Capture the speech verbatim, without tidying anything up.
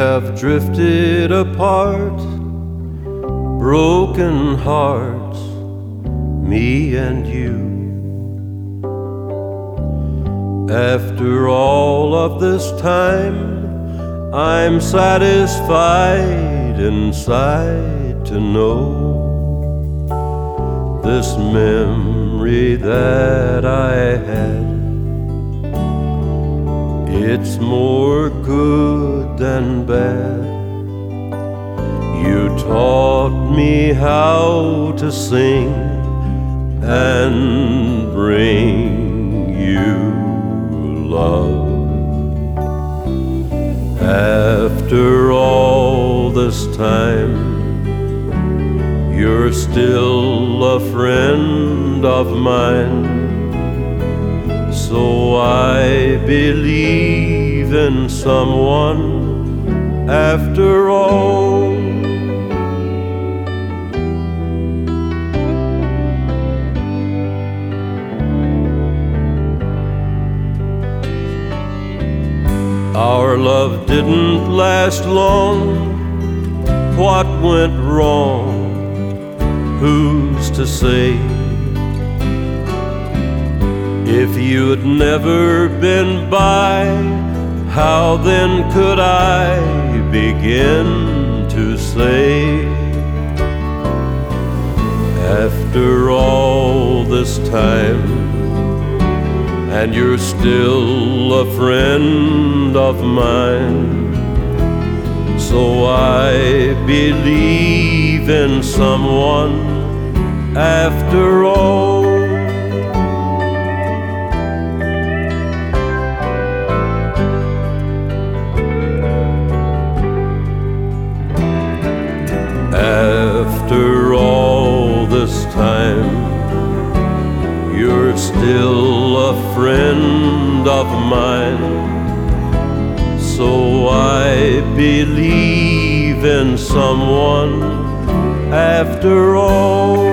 have drifted apart, broken hearts, me and you. After all of this time, I'm satisfied inside to know this memory that I had, it's more good than bad. You taught me how to sing and bring you love. After all this time, you're still a friend of mine. So I believe in someone after all. Our love didn't last long. What went wrong? Who's to say? If you'd never been by, how then could I begin to say? After all this time, and you're still a friend of mine, so I believe in someone after all. After all this time, you're still a friend of mine. So I believe in someone after all.